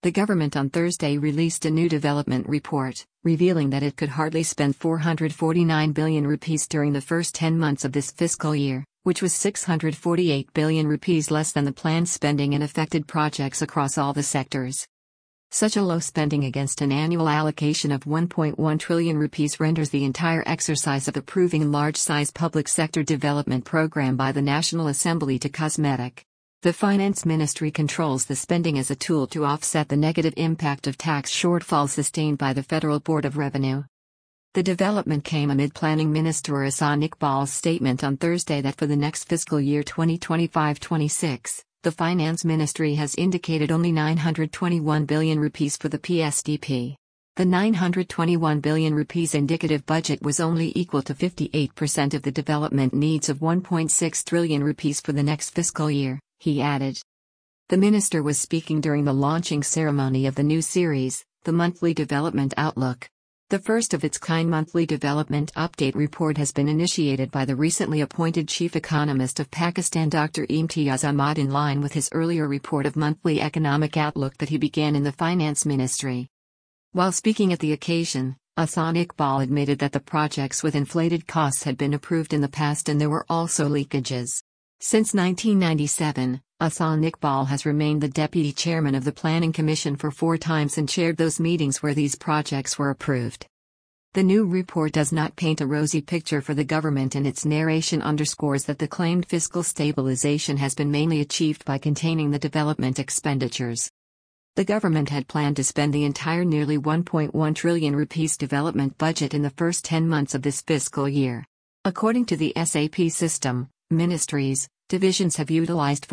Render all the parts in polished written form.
The government on Thursday released a new development report, revealing that it could hardly spend 449 billion rupees during the first 10 months of this fiscal year, which was 648 billion rupees less than the planned spending in affected projects across all the sectors. Such a low spending against an annual allocation of 1.1 trillion rupees renders the entire exercise of approving large-size public sector development program by the National Assembly to cosmetic. The Finance Ministry controls the spending as a tool to offset the negative impact of tax shortfalls sustained by the Federal Board of Revenue. The development came amid Planning Minister Ahsan Iqbal's statement on Thursday that for the next fiscal year 2025-26, the Finance Ministry has indicated only 921 billion rupees for the PSDP. The 921 billion rupees indicative budget was only equal to 58% of the development needs of 1.6 trillion rupees for the next fiscal year, he added. The minister was speaking during the launching ceremony of the new series, the Monthly Development Outlook. The first of its kind monthly development update report has been initiated by the recently appointed chief economist of Pakistan Dr. Imtiaz Ahmad in line with his earlier report of monthly economic outlook that he began in the Finance Ministry. While speaking at the occasion, Ahsan Iqbal admitted that the projects with inflated costs had been approved in the past and there were also leakages. Since 1997, Ahsan Iqbal has remained the deputy chairman of the Planning Commission for 4 times and chaired those meetings where these projects were approved. The new report does not paint a rosy picture for the government, and its narration underscores that the claimed fiscal stabilization has been mainly achieved by containing the development expenditures. The government had planned to spend the entire nearly 1.1 trillion rupees development budget in the first 10 months of this fiscal year. According to the SAP system, ministries, divisions have utilized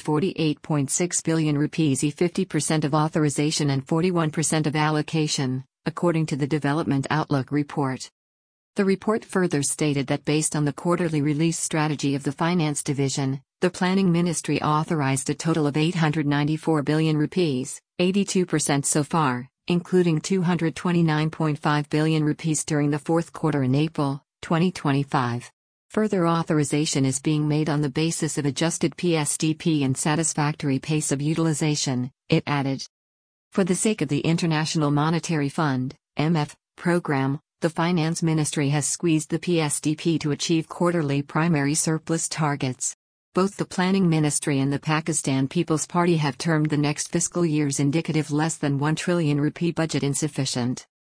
448.6 billion rupees, 50% of authorization and 41% of allocation, according to the Development Outlook report. The report further stated that based on the quarterly release strategy of the Finance Division, the Planning Ministry authorized a total of 894 billion rupees, 82% so far, including 229.5 billion rupees during the fourth quarter in April 2025. Further authorization is being made on the basis of adjusted PSDP and satisfactory pace of utilization, it added. For the sake of the International Monetary Fund (IMF) program, the Finance Ministry has squeezed the PSDP to achieve quarterly primary surplus targets. Both the Planning Ministry and the Pakistan People's Party have termed the next fiscal year's indicative less than 1 trillion rupee budget insufficient.